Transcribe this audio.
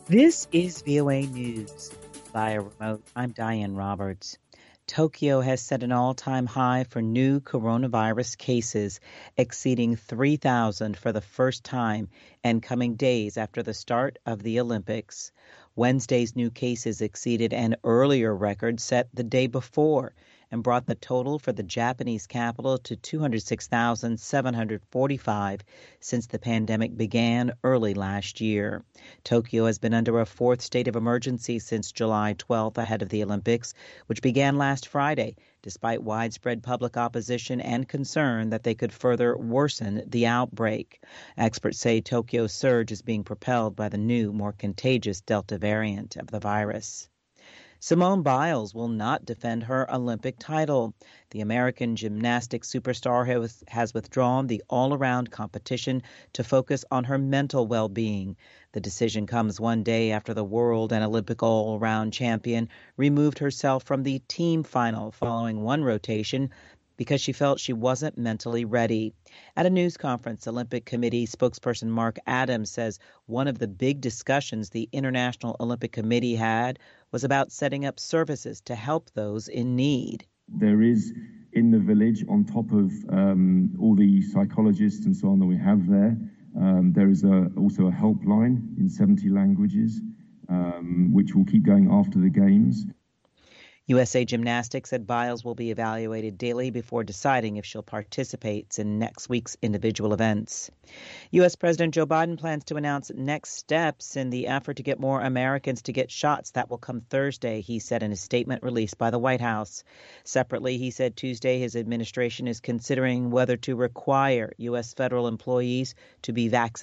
This is VOA News via remote. I'm Diane Roberts. Tokyo has set an all-time high for new coronavirus cases, exceeding 3,000 for the first time and coming days after the start of the Olympics. Wednesday's new cases exceeded an earlier record set the day before and brought the total for the Japanese capital to 206,745 since the pandemic began early last year. Tokyo has been under a fourth state of emergency since July 12th ahead of the Olympics, which began last Friday, despite widespread public opposition and concern that they could further worsen the outbreak. Experts say Tokyo's surge is being propelled by the new, more contagious Delta variant of the virus. Simone Biles will not defend her Olympic title. The American gymnastics superstar has withdrawn the all-around competition to focus on her mental well-being. The decision comes one day after the world and Olympic all-around champion removed herself from the team final following one rotation because she felt she wasn't mentally ready. At a news conference, Olympic Committee spokesperson Mark Adams says one of the big discussions the International Olympic Committee had was about setting up services to help those in need. There is in the village, on top of all the psychologists and so on that we have there, there is also a helpline in 70 languages, which will keep going after the Games. USA Gymnastics said Biles will be evaluated daily before deciding if she'll participate in next week's individual events. U.S. President Joe Biden plans to announce next steps in the effort to get more Americans to get shots. That will come Thursday, he said in a statement released by the White House. Separately, he said Tuesday his administration is considering whether to require U.S. federal employees to be vaccinated